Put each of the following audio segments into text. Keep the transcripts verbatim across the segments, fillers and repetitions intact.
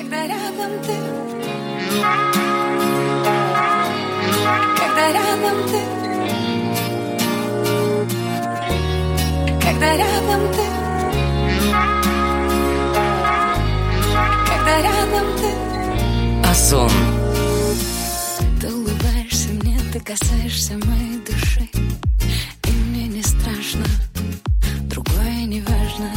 когда рядом ты, когда рядом ты, когда рядом ты, когда рядом ты. Озон. Ты улыбаешься мне, ты касаешься моей души, и мне не страшно, другое не важно.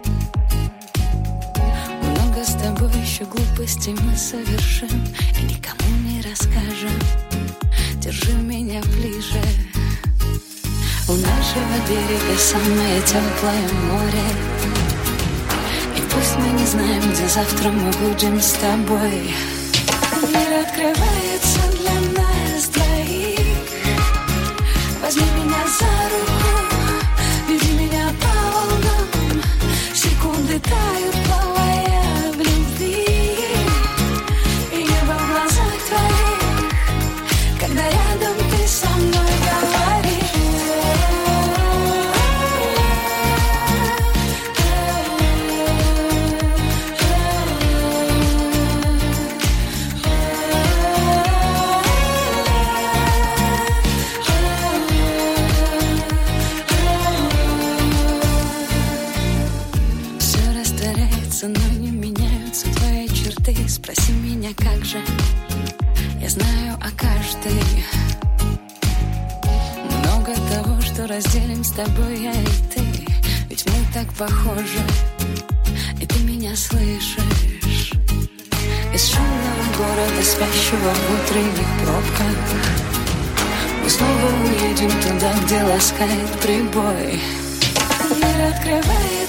Много с тобой еще глупостей мы совершим и никому не расскажем. Держи меня ближе. У нашего берега самое теплое море, и пусть мы не знаем, где завтра мы будем с тобой. Мир открывается для нас двоих. Возьми меня за руку, веди меня по волнам. Секунды тают, плавая в любви, и небо в глазах твоих, когда рядом ты со мной говоришь. Но не меняются твои черты. Спроси меня, как же. Я знаю о каждой. Много того, что разделим с тобой я и ты. Ведь мы так похожи, и ты меня слышишь. Из шумного города, спящего в утренних пробках, мы снова уедем туда, где ласкает прибой. Мир открывает